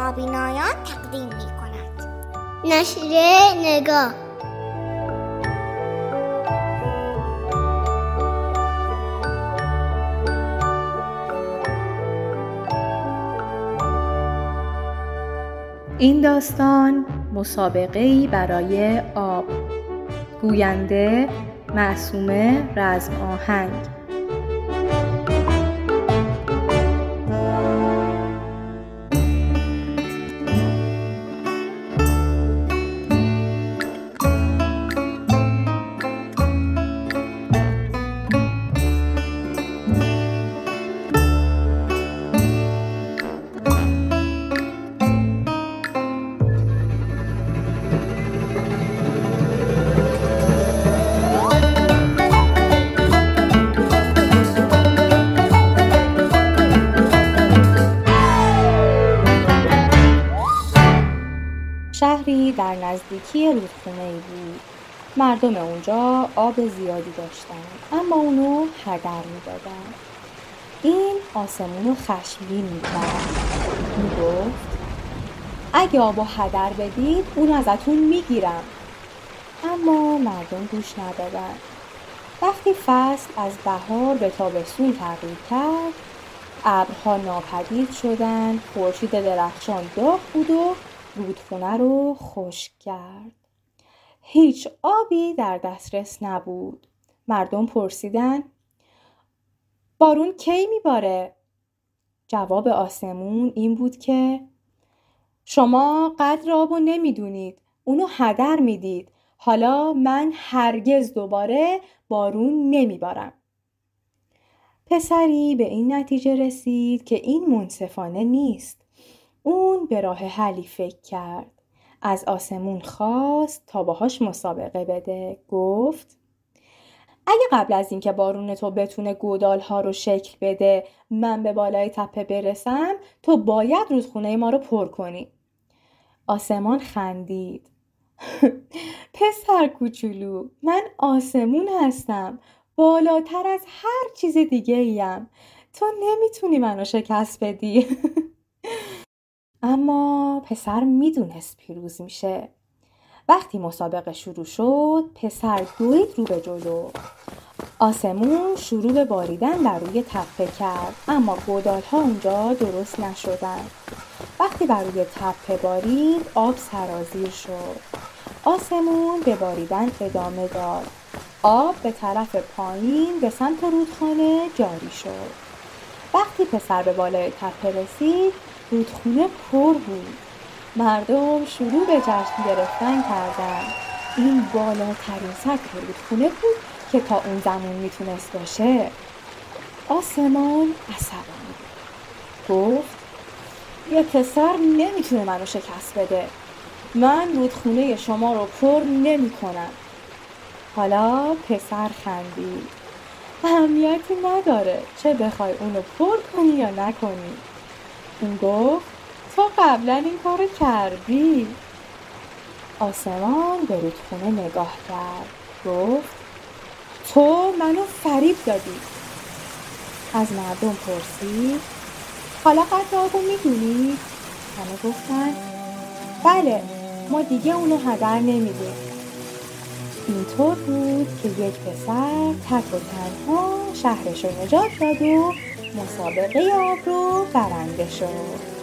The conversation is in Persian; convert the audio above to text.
نابینایان تقدیم می کند. نشریه نگاه. این داستان مسابقه‌ای برای آب. گوینده معصومه رزم آهنگ. شهری در نزدیکی رودخونه‌ای بود. مردم اونجا آب زیادی داشتن، اما اونو هدر میدادن. این آسمونو خشمگین میکرد. میگفت اگه آبو هدر بدید اونو ازتون میگیرم. اما مردم گوش ندادن. وقتی فصل از بهار به تابستون تغییر کرد، ابرها ناپدید شدن، خورشید درخشان داغ بود و رودخونه رو خشک کرد. هیچ آبی در دسترس نبود. مردم پرسیدن بارون کی میباره؟ جواب آسمون این بود که شما قدر آبو نمیدونید، اونو هدر میدید. حالا من هرگز دوباره بارون نمیبارم. پسری به این نتیجه رسید که این منصفانه نیست. اون به راه حلی فکر کرد. از آسمون خواست تا باهاش مسابقه بده. گفت اگه قبل از اینکه بارون تو بتونه گودال‌ها رو شکل بده من به بالای تپه برسم، تو باید رودخونه ما رو پر کنی. آسمان خندید. پسر کوچولو، من آسمون هستم، بالاتر از هر چیز دیگه ایم. تو نمیتونی منو شکست بدی. اما پسر میدونست پیروز میشه. وقتی مسابقه شروع شد، پسر دوید رو به جلو. آسمون شروع به باریدن در روی تپه کرد، اما گودال‌ها اونجا درست نشدن. وقتی بر روی تپه بارید، آب سرازیر شد. آسمون به باریدن ادامه داد. آب به طرف پایین به سمت رودخانه جاری شد. وقتی پسر به بالای تپه رسید، رودخونه پر بود. مردم شروع به جشن گرفتن کردن. این بالاترین سطح رودخونه بود که تا اون زمان میتونست باشه. آسمان عصبانی گفت یه پسر نمیتونه منو شکست بده. من رودخونه شما رو پر نمی کنم. حالا پسر خندید. اهمیتی نداره چه بخوای اونو پر کنی یا نکنی. اون گفت تو قبلا این کارو کردی. آسمان به رودخونه نگاه کرد. گفت تو منو فریب دادی. از مردم پرسید حالا قدر آبو میدونی؟ همه گفتن بله، ما دیگه اونو هدر نمیدیم. اینطور بود که یک پسر تک و تنها شهرش رو نجات داد و مسابقه آب رو برنده شد.